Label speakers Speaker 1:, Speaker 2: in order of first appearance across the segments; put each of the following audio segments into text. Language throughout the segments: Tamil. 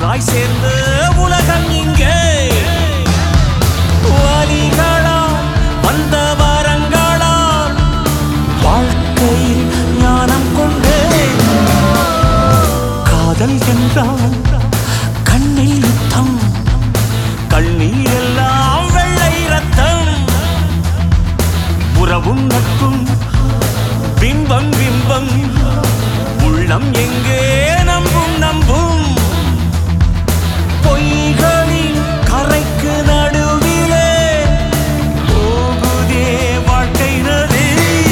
Speaker 1: தாய் சேர்ந்த உலகம் இங்கே வலிகளால் வந்த வரங்களால் வாழ்க்கையில் ஞானம் கொண்டேன். காதல் என்றால் கண்ணில் யுத்தம், கண்ணீர் எல்லாம் வெள்ளை ரத்தம். உறவும் நட்பும் பிம்பம் பிம்பம், உள்ளம் எங்கே நம்பும் நம்பும். பொய்களின் கரைக்கு நடுவிலே போகுதே வாழ்க்கை நதி.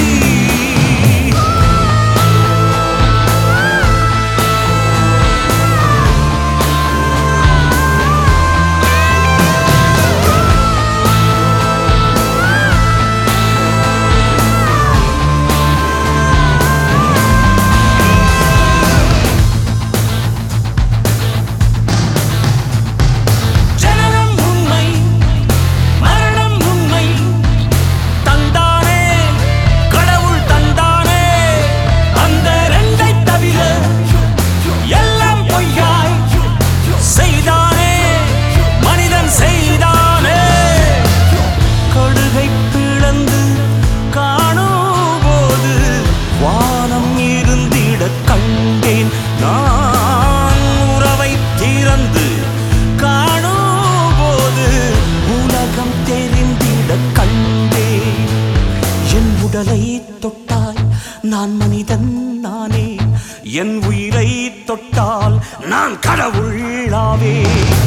Speaker 1: கண்டேன் நான் உறவை திறந்து காணும்போது உலகம் தெரிந்திட கண்டேன். என் உடலை தொட்டாய் நான் மனிதன் நானே, என் உயிரை தொட்டால் நான் கடவுளாவே.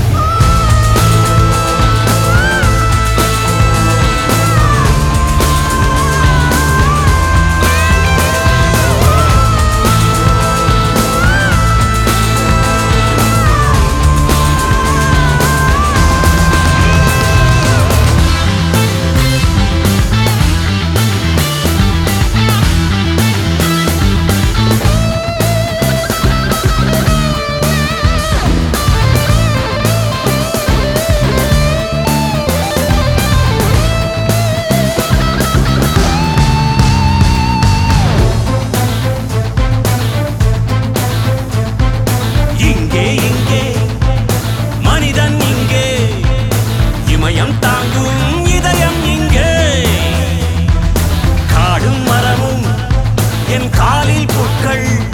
Speaker 1: தாங்கும் இதயம் இங்கே காடும் மரமும் என் காலில் புற்கள்